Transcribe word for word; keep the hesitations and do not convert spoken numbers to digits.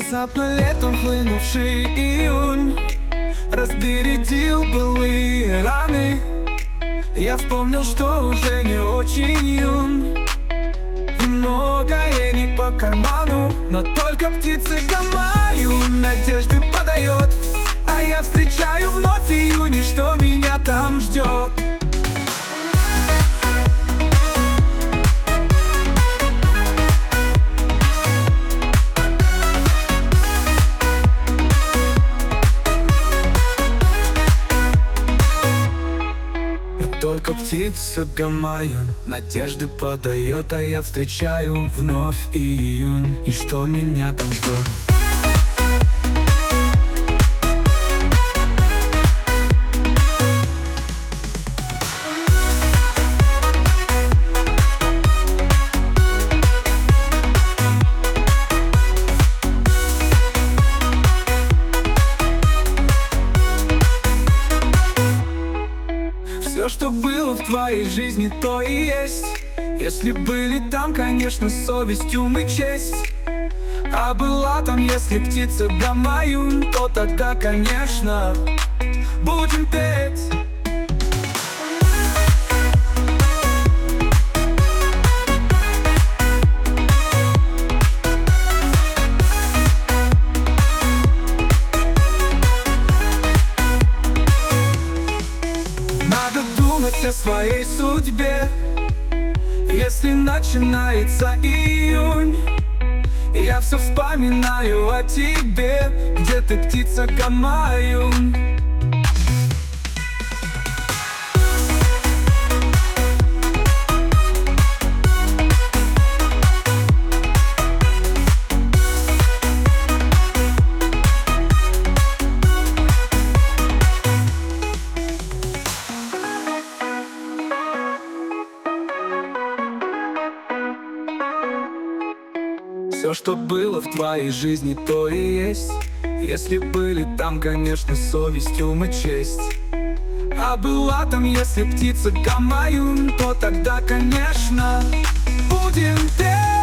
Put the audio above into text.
Внезапно летом хлынувший июнь разбередил былые раны. Я вспомнил, что уже не очень юн. Многое не по карману, но только птицы гамаю, надежды подает. А я встречаю вновь июнь, что меня там ждет. Только птица гамаю, надежды подает. А я встречаю вновь июнь, и что меня там ждет. Все, что было в твоей жизни, то и есть. Если были там, конечно, с совестью мы честь. А была там, если птица гамаю, то тогда, конечно, будем петь. Надо думать о своей судьбе, если начинается июнь. Я все вспоминаю о тебе, где ты, птица гамаю. Все, что было в твоей жизни, то и есть. Если были там, конечно, с совестью мы честь. А была там, если птица гамаю, то тогда, конечно, будем петь.